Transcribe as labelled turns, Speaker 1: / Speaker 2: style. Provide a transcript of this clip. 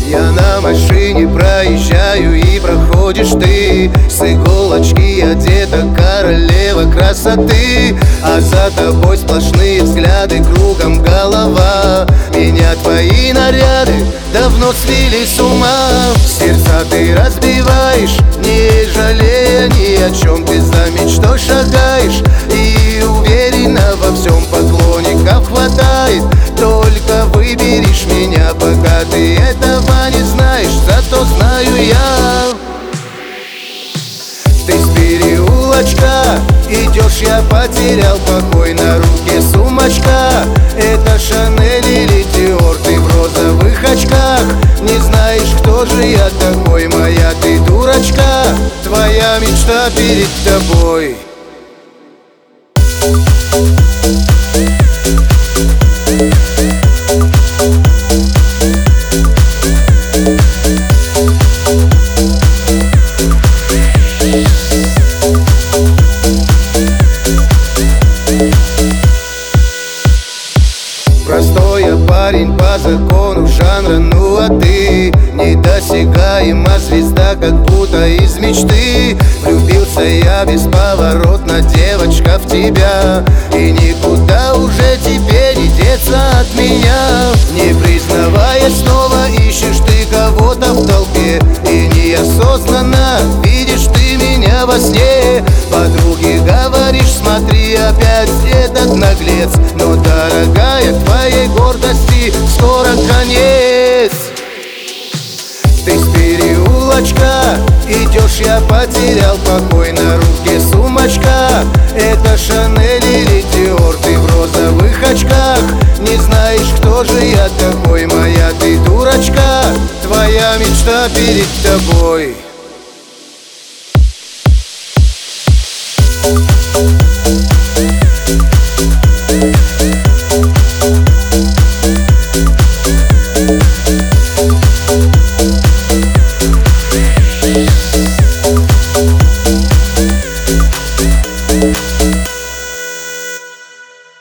Speaker 1: Я на машине проезжаю, и проходишь ты. С иголочки одета королева красоты, а за тобой сплошные взгляды, кругом голова. Меня твои наряды давно свели с ума. Сердца ты разбиваешь, не жалея ни о чем. Ты за мечтой шагаешь и уверенно во всем. Поклонников хватает, только выберешь меня, пока ты этого не знаешь, зато знаю я. Ты с переулочка идешь, я потерял покой. На руке сумочка, это Шанель или Диор. Ты в розовых очках, не знаешь, кто же я такой. Моя ты дурочка, твоя мечта перед тобой. Простой я парень по закону жанра, ну а ты недосягаема звезда, как будто из мечты. Влюбился я бесповоротно, девочка, в тебя, и никуда уже тебе не деться от меня. Не признаваясь, снова ищешь ты кого-то в толпе, и неосознанно видишь ты меня во сне. Подруге говоришь, смотри, опять этот наглец. Но, дорогая, твоей гордости скоро конец. Ты с переулочка идешь, я потерял покой. На руке сумочка, это Шанель или Диор. Ты в розовых очках, не знаешь, кто же я такой. Моя ты дурочка, твоя мечта перед тобой.